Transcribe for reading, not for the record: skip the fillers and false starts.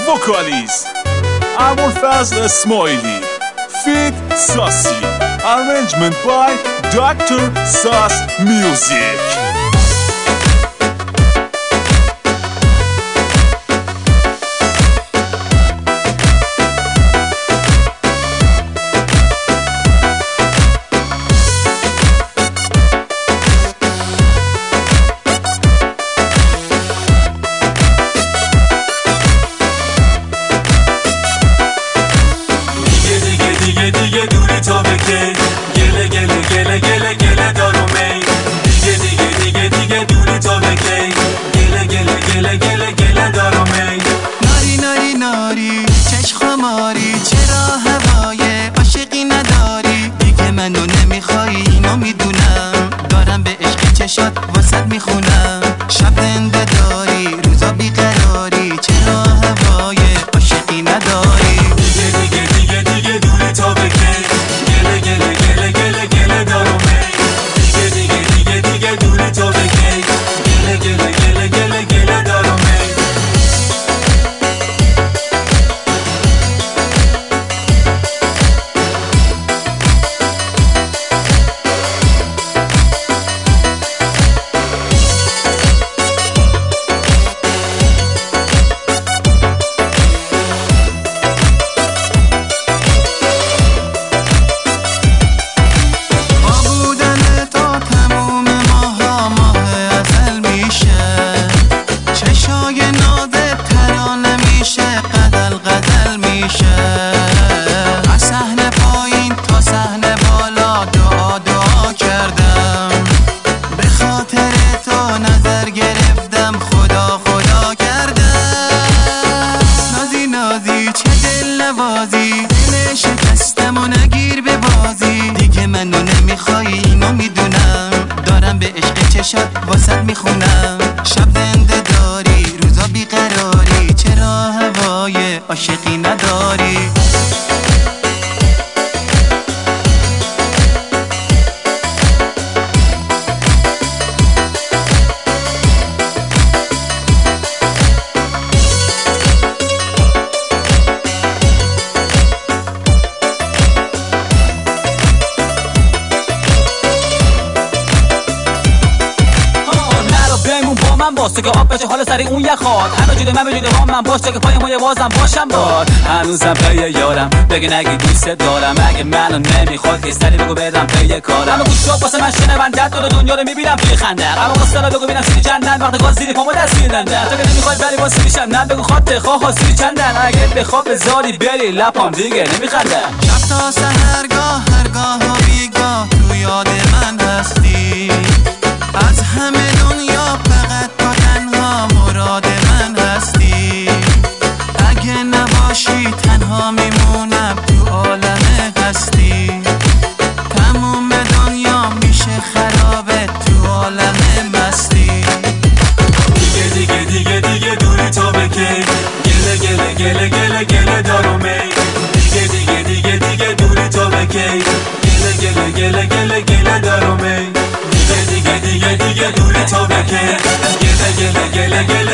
vocalist Abulfazl Esmaili, feat. Sasi, arrangement by Dr. Sas Music. دیگه دوری تا بکی گله گله گله گله گله دارومی دیگه دوری تا بکی گله گله گله گله گله دارومی ناری ناری ناری چشم خماری چرا هوای عاشقی نداری دیگه منو نمیخوای اینو میدونم دارم به عشق چشات واسط میخونم شب زنده داری روزا بیقراری چرا هوای عاشقی نداری دیگه دوری تا بکی گله گله گله گله گله دارومی دیگه دوری تا بکی گله گله گله گله گله دارومی از صحنه پایین تا صحنه بالا دعا کردم به خاطر تو نظر گرفتم خدا کردم نازی چه دل نوازی دل شکستم و نگیر به بازی دیگه منو نمیخوای اینو میدونم دارم به عشق چشات واسط میخونم شب زنده داری روزا بیقراری چرا هوای عاشقی نداری باز تو که آب بشه حالا سری اون یخات همه جوده من بجوده هم من باش که پای ما یه بازم باشم باد هنوزم پی یارم بگه نگی دوست دارم اگه منو نمیخواد که سری بگو بدم پی کارم همه گوش شد واسه من شنونده دور دنیا رو میبینم توی خنده اما واسه بگو ببینم سیری چندن وقت گاز زیری پامو دست میدن تو که نمیخواد بری واسه میشم نه بگو خاطر خواه سیری چندن اگه بخواب بذاری بری لپام دیگه نمیخندم شب تا سحرگاه هرگاه و بیگاه تو یاد من هستی از همه دنیا فقط تو تنها مراد من هستی اگه نباشی تنها میمونم تو عالم هستی تموم دنیا میشه خرابه تو عالم مستی دیگه دوری تا بکی گله گله گله گله گله دارومی دیگه دوری تا بکی گله گله گله گله گله دارومی دیگه دوری تا بکی گله گله گله گله